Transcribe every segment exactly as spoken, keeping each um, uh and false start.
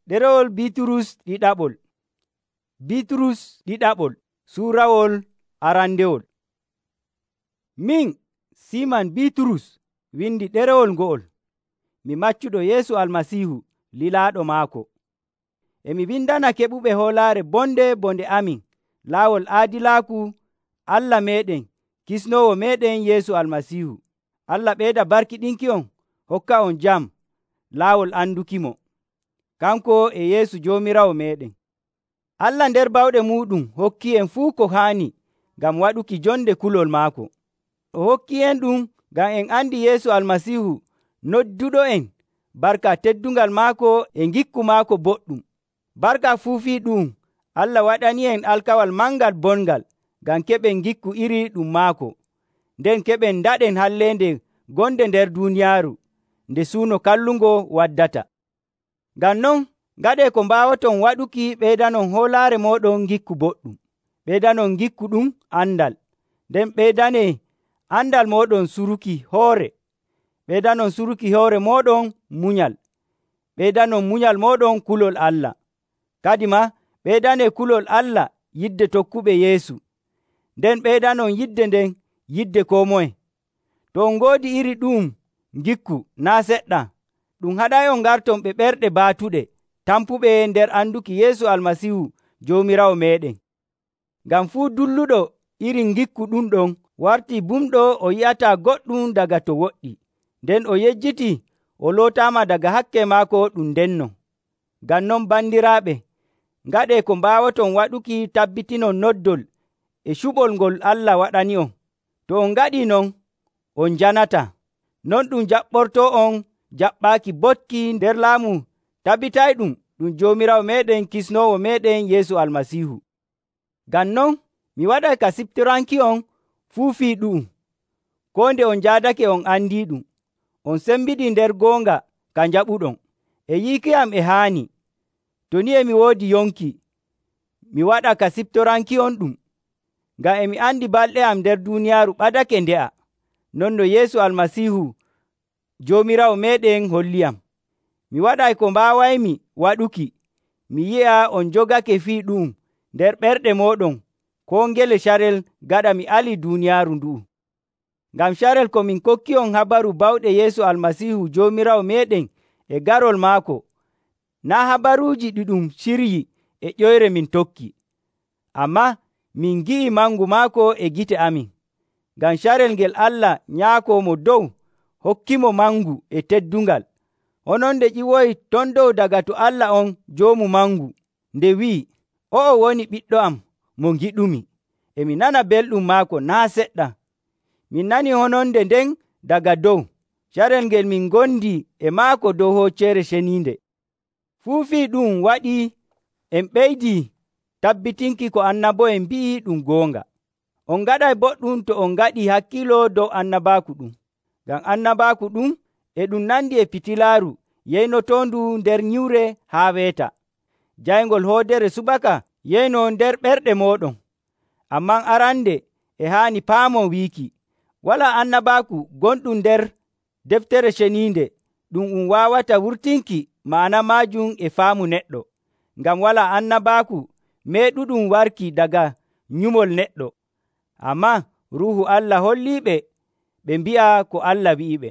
Ɗerewol Bitrus ɗiɗaɓol. Bitrus ɗiɗaɓol suurawol arandewol. Min Siman Bitrus windi ɗerewol ngo'ol, mi maccuɗo Yeesu Almasiihu lilaaɗo maako. Emi windana keɓuɓe hoolaare bonde bonde amin laawol aadilaaku Allah meɗen kisnowo meɗen Yeesu Almasiihu. Allah ɓeyda barkiɗinki on, hokka on jam laawol andukimo, kanko e Yeesu Joomiraawo meɗen. Allah nder bawɗe muɗum hokki en fuu ko haani ngam waɗuki jonde kulol maako. O hokki en ɗum ngam en andi Yeesu Almasiihu nodduɗo en barka teddungal maako e ngikku maako boɗɗum. Barka fuufi ɗum Allah waɗani en alkawal mangal bongal ngam keɓen ngikku iri ɗum maako, nden keɓen daɗen hallende gonde nder duuniyaaru nde suuno kallungo waddata. Ngam non ngaɗe ko mbaawaton waɗuki ɓeydanon hoolaare moɗon ngikku boɗɗum, ɓeydanon ngikku ɗum andal, nden ɓeydane andal moɗon suruki hoore, ɓeydanon suruki hoore moɗon munyal, ɓeydanon munyal moɗon kulol Allah. Kadi ma ɓeydane kulol Allah yidde tokkuɓe Yeesu, nden ɓeydanon yidde nden yidde koo moye. To on ngoodi iri ɗum ngikku naa seɗɗa, ɗum haɗayon ngarton ɓe ɓerɗe baatuɗe tampuɓe nder anduki Yeesu Almasiihu Joomiraawo meɗen. Ngam fuu dulluɗo iri ngikku ɗum ɗon warti bumɗo o yi'ata goɗɗum daga to woɗɗi, nden o yejjiti o lootaama daga hakke maako ɗum ndenno. Ngam non bandiraaɓe, ngaɗe ko mbaawaton waɗuki tabbitinon noddol e cuɓol ngol Allah waɗani on. To on ngaɗi non, on janata. Non ɗum jaɓɓorto on jaɓɓaaki botki nder laamu tabbitayɗum ɗum Joomiraawo meɗen kisnowo meɗen Yeesu Almasiihu. Ngam non mi waɗay ka siftoranki on fuufi ɗum, ko nde on jaadake on andi ɗum, on sembiɗi nder goonga ka jaɓuɗon. E yiiki am e haani, to ni emi woodi yonki, mi waɗa ka siftoranki on ɗum, ngam emi andi balɗe am nder duuniyaaru ɓadake nde'a, non no Yeesu Almasiihu Joomiraawo meɗen holliyam. Mi waɗay ko mbaawaymi waɗuki, mi yi'a on jogake fii ɗum nder ɓerɗe moɗon, ko ngele carel gaɗa mi ali duuniyaaru ndu'u. Ngam carel ko min kokki on habaru bawɗe Yeesu Almasiihu Joomiraawo meɗen e garol maako, naa habaruuji ɗi ɗum ciryi e ƴoyre min tokki, amma min gi'i mangu maako e gite amin. Ngam carel ngel Allah nyaako mo dow hokkimo mangu e teddungal, onon nde ƴiwoyi ton dow daga to Allah on joomu mangu, nde wi'i, o'o woni ɓiɗɗo am mo ngiɗumi, emi nana belɗum maako naa seɗɗa. Min nani hononde nden daga dow, carel ngel min gondi e maako dow hoccere ceniinde. Fuufi ɗum waɗi en ɓeydi tabbitinki ko annabo'en mbi'i ɗum goonga. On ngaɗay boɗɗum to on ngaɗi hakkilo dow annabaaku ɗum, ngam annabaaku ɗum e ɗum nandi e fitilaaru yeynotondu nder nyiwre haa weeta, jayngol hoodere subaka yeyno nder ɓerɗe moɗon. Amman arande e haani paamon wiiki, wala annabaaku gonɗum nder deftere ceniinde ɗum um waawata wurtinki ma'ana maajum e faamu neɗɗo, ngam wala annabaaku meeɗuɗum warki daga nyumol neɗɗo, amma Ruuhu Allah holliɓe ɓe mbi'a ko Allah wi'iɓe.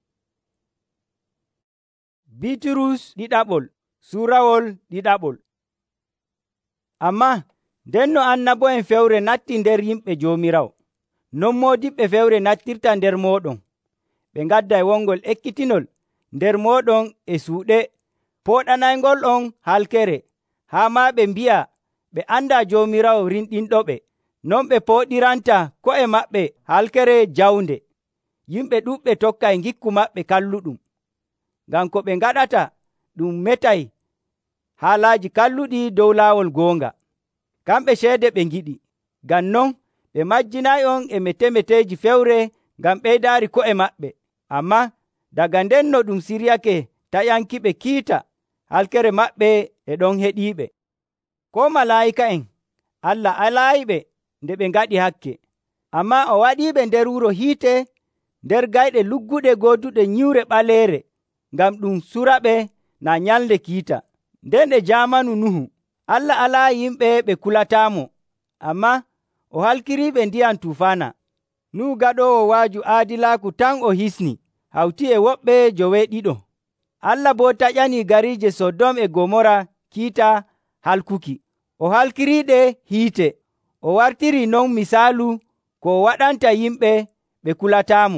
Bitrus ɗiɗaɓol suurawol ɗiɗaɓol. Amma ndenno annabo'en fewre natti nder yimɓe Joomiraawo, non moodiɓɓe fewre nattirta nder mooɗon. Ɓe ngadday wongol ekkitinol nder mooɗon e suuɗe, pooɗanaygol on halkere, haa ma ɓe mbi'a ɓe anda Joomiraawo rinɗinɗoɓe, non ɓe pooɗiranta ko'e maɓɓe halkere jawnde. Yimɓe ɗuɓɓe tokkay ngikku maɓɓe kalluɗum, ngam ko ɓe ngaɗata ɗum metay haalaaji kalluɗi dow laawol goonga. Kamɓe ceede ɓe ngiɗi, ngam non ɓe majjinay on e mete-meteeji fewre ngam ɓeydaari ko'e maɓɓe. Amma daga nden no ɗum siryake taƴankiɓe kiita, halkere maɓɓe e ɗon heɗiiɓe. Ko malaa'ika'en Allah alaayiɓe nde ɓe ngaɗi hakke, amma o waɗiiɓe nder wuro hiite, nder gayɗe lugguɗe gooduɗe nyiwre ɓaleere, ngam ɗum suraɓe na nyalde kiita, Nden e jamanu Nuhu, Allah alaa yimɓe ɓe kulatamo, amma o halkiriɓe ndiyam tufana. Nuhu gaɗowo waaju aadilaaku tan o hisni, hawti e woɓɓe joweeɗiɗo. Allah bo taƴani gariije Sodom e Gomora kiita halkuki. O halkiriɗe hiite. O wartiri non misaalu ko waɗanta yimɓe ɓe kulatamo.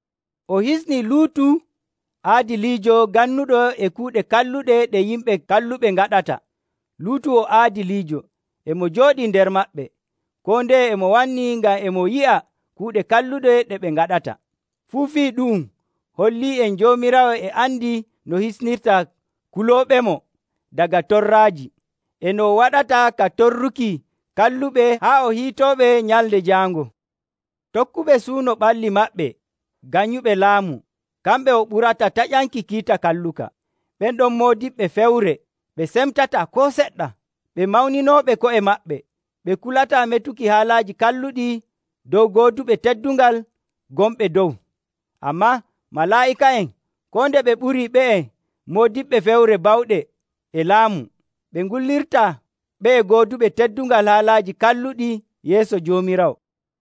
O hisni Luutu aadiliijo gannuɗo e kuuɗe kalluɗe ɗe yimɓe kalluɓe ngaɗata. Luutu o aadiliijo, emo jooɗi nder maɓɓe, ko nde emo wanni ngam emo yi'a kuuɗe kalluɗe ɗe ɓe ngaɗata. Fuu fii ɗum holli en Joomiraawo e andi no hisnirta kulooɓemo daga torraaji, e no waɗata ka torruki kalluɓe haa o hiitoɓe nyalde jaango. Tokkuɓe suuno ɓalli maɓɓe, ganyuɓe laamu, kamɓe o ɓurata taƴanki kiita kalluka. Ɓen ɗon moodiɓɓe fewre, ɓe semtata ko seɗɗa, ɓe mawninooɓe ko'e maɓɓe, ɓe kulata metuki haalaaji kalluɗi dow gooduɓe teddungal gomɓe dow. Amma malaa'ika'en, ko nde ɓe ɓuri ɓe'e moodiɓɓe fewre bawɗe e laamu, ɓe ngullirta ɓe gooduɓe teddungal haalaaji kalluɗi yeeso Joomiraawo.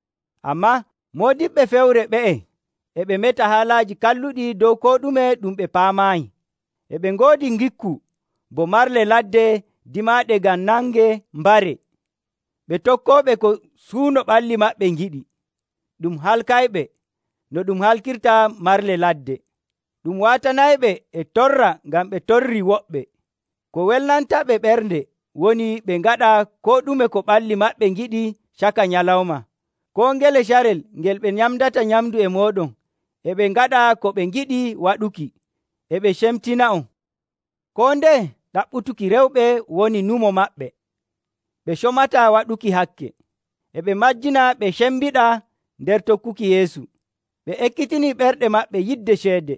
Amma moodiɓɓe fewre ɓe'e e ɓe meta haalaaji kalluɗi dow ko ɗume ɗum ɓe paamaayi. E ɓe ngoodi ngikku bo marle ladde dimaaɗe ngam nange mbare. Ɓe tokkooɓe ko suuno ɓalli maɓɓe ngiɗi. Ɗum halkayɓe no ɗum halkirta marle ladde. Ɗum waatanayɓe e torra ngam ɓe torri woɓɓe. Ko welnantaɓe ɓernde woni ɓe ngaɗa ko ɗume ko ɓalli maɓɓe ngiɗi caka nyalawma. Ko ngele carel ngel ɓe nyamdata nyamdu e mooɗon, e ɓe ngaɗa ko ɓe ngiɗi waɗuki, e ɓe cemtina on. Ko nde ɗaɓɓutuki rewɓe woni numo maɓɓe. Ɓe comata waɗuki hakke, e ɓe majjina ɓe cembiɗa nder tokkuki Yeesu. Ɓe ekkitini ɓerɗe maɓɓe yidde ceede.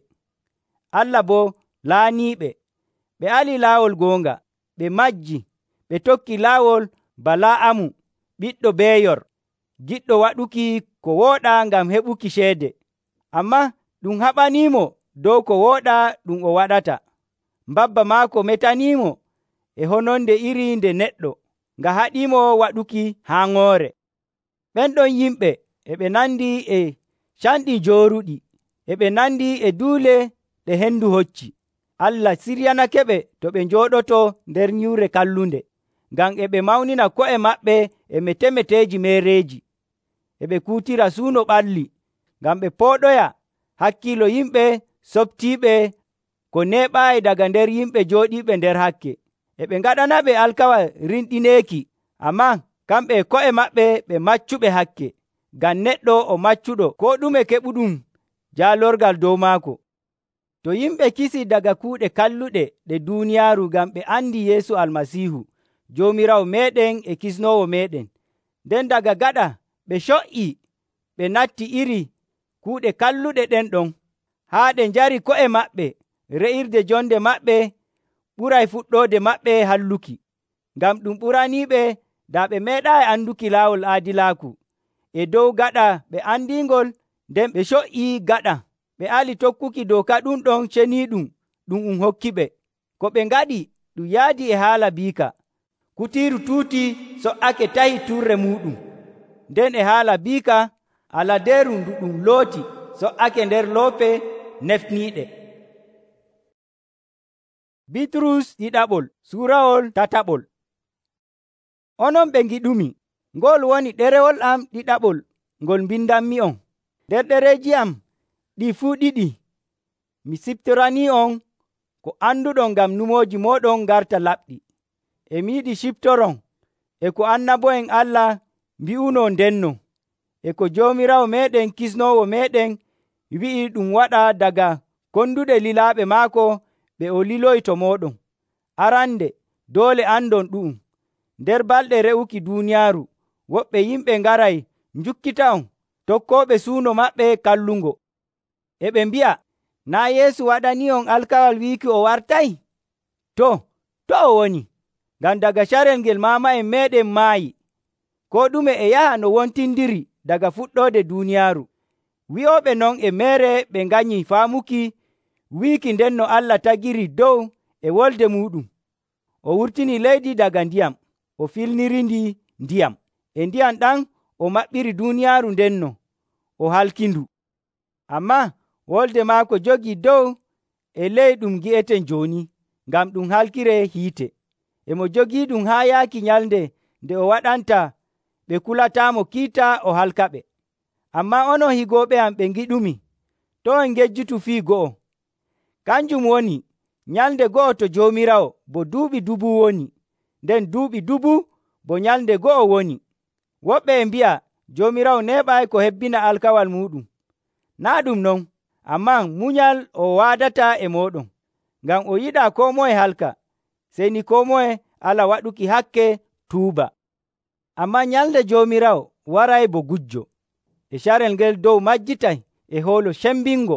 Allah bo laaniiɓe. Ɓe ali laawol goonga, ɓe majji, ɓe tokki laawol Bala'amu ɓiɗɗo Beyor, giɗɗo waɗuki ko wooɗa ngam heɓuki ceede. Amma ɗum haɓaniimo dow ko wooɗa ɗum o waɗata. Mbabba maako metaniimo e hononde iri nde neɗɗo, nga haɗiimo waɗuki haaŋoore. Ɓen ɗon yimɓe e ɓe nandi e canɗi jooruɗi, e ɓe nandi e duule ɗe hendu hocci. Allah siryanake ɓe to ɓe njooɗoto nder nyuure kallunde, ngam e ɓe mawnina ko'e maɓɓe e metemeteeji meereeji. E ɓe kuutira suuno ɓalli, ngam ɓe pooɗoya hakkiilo yimɓe softiiɓe ko neeɓaayi daga nder yimɓe jooɗiiɓe nder hakke. E ɓe ngaɗana ɓe alkawal rinɗineeki, amma kamɓe e ko'e maɓɓe ɓe maccuɓe hakke, ngam neɗɗo o maccuɗo ko ɗume keɓuɗum jaalorgal dow maako. To yimɓe kisi daga kuuɗe kalluɗe ɗe duuniyaaru ngam ɓe andi Yeesu Almasiihu, Joomiraawo meeɗen e kisnoowo meeɗen, nden daga gaɗa ɓe co''i ɓe natti iri kuuɗe kalluɗe ɗen ɗon, haa ɗe njari ko'e maɓɓe, re'irde jonde maɓɓe ɓuray fuɗɗoode maɓɓe halluki. Ngam ɗum ɓuraniiɓe daa ɓe meeɗaayi anduki laawol aadilaaku, e dow gaɗa ɓe andingol, nden ɓe co''i gaɗa, ɓe ali tokkuki dooka ɗum ɗon ceniiɗum ɗum um hokki ɓe. Ko ɓe ngaɗi ɗum yaadi e haala biika. Kutiiru tuuti so''ake tahi turre muɗum, nden e haala biika aladeeru ndu ɗum looti so''ake nder loope nefniiɗe. Bitrus ɗiɗaɓol suurawol tataɓol. Onon ɓe ngiɗumi, ngol woni ɗerewol am ɗiɗaɓol ngol mbindanmi on. Nder ɗereeji am ɗi fuu ɗiɗi mi siftoranii on ko annduɗon ngam numooji mooɗon ngarta laɓɗi. E mi yiɗi siftoron e ko annabo'en Allah mbi'uno ndenno, e ko Joomiraawo meeɗen kisnoowo meeɗen wi'i ɗum waɗa daga konduɗe lilaaɓe maako ɓe o liloyi to mooɗon. Arande doole andon ɗu'um. Nder balɗe re'uki duuniyaaru, woɓɓe yimɓe ngaray njukkita on, tokkooɓe suuno maɓɓe kallungo. E ɓe mbi'a, naa Yeesu waɗani on alkawal wiiki o wartay? To, to o woni, ngam daga carel ngel maama'en meeɗen maayi, ko ɗume e yaha no wontindiri daga fuɗɗoode duuniyaaru. Wi'ooɓe non e meere ɓe nganyi faamuki wiiki nden no Allah tagiri dow e wolde muɗum. o wurtini leydi daga ndiyam, o filniri ndi ndiyam. E ndiyam ɗan o maɓɓiri duniyaaru ndenno, o halkindu. Amma wolde maako jogi dow e ley ɗum gi'eten jooni, ngam ɗum halkire hiite. Emo jogii ɗum haa yaaki nyalnde nde o waɗanta ɓe kulatamo kiita o halka ɓe. Amma onon higooɓe am ɓe ngiɗumi, to on ngejjutu fii go'o. Kanjum woni, nyalnde go'o to Joomiraawo bo duuɓi dubu woni, nden duuɓi dubu bo nyalnde go'o woni. Woɓɓe e mbi'a Joomiraawo neeɓay ko hebbina alkawal muɗum. Naa ɗum non, ammaa munyal o waadata e mooɗon, ngam o yiɗaa koo moye halka, sey ni koo moye ala waɗuki hakke tuuba. Ammaa nyalnde Joomiraawo waray bo gujjo, e carel ngel dow majjitay e hoolo cembingo,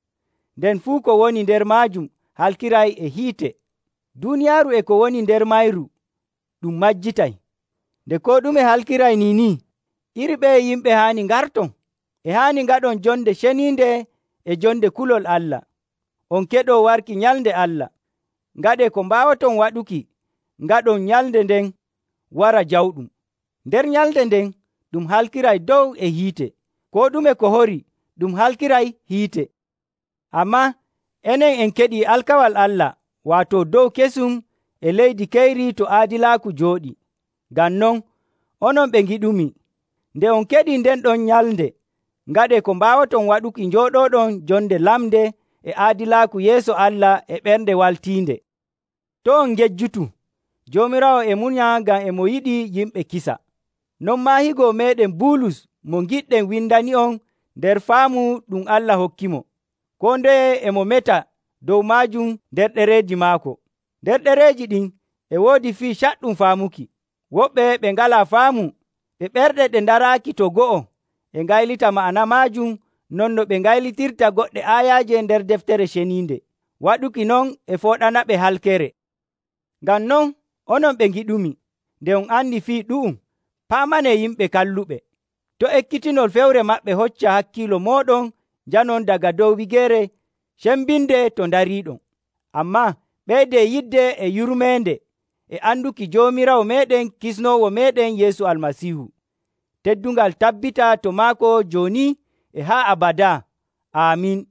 nden fuu ko woni nder maajum halkiray e hiite. Duuniyaaru e ko woni nder mayru ɗum majjitay. Nde ko ɗume halkiray nini, iri ɓe yimɓe haani ngarton, e haani ngaɗon jonde ceniinde e jonde kulol Allah. On keɗo warki nyalnde Allah. Ngaɗe ko mbaawaton waɗuki, ngaɗon nyalnde nden wara jawɗum. Nder nyalnde nden ɗum halkiray dow e hiite. Ko ɗume ko hori ɗum halkiray hiite. Amma enen en keɗi alkawal Allah, waato dow kesum e leydi keyri to aadilaaku jooɗi. Ngam non, onon ɓe ngiɗumi, nde on keɗi nden ɗon nyalnde, ngaɗe ko mbaawaton waɗuki njooɗoɗon jonde lamde e aadilaaku yeeso Allah e ɓernde waltiinde. To on ngejjutu, Joomiraawo e munya ngam emo yiɗi yimɓe kisa. Non maa higo meɗen Bulus mo giɗɗen windani on nder faamu ɗum Allah hokkimo. Ko ndeye emo meta dow maajum nder ɗereeji maako. Nder ɗereeji ɗin e woodi fii caɗɗum faamuki. Woɓɓe ɓe ngalaa faamu, ɓe ɓerɗe ɗe ndaraaki to go'o, e ngaylita ma'ana maajum non no ɓe ngaylitirta goɗɗe aayaaje nder deftere ceniinde. Waɗuki non e fooɗana ɓe halkere. Ngam non, onon ɓe ngiɗumi, nde on andi fii ɗu'um, paamane yimɓe kalluɓe. To ekkitinol fewre maɓɓe hocca hakkiilo mooɗon njanon daga dow wigeere cembinde to ndariiɗon. Amma ɓeyde yidde e yurmeende e anduki Joomiraawo meɗen kisnoowo meɗen Yeesu Almasiihu. Teddungal tabbita to maako jooni e haa abada. Aamin.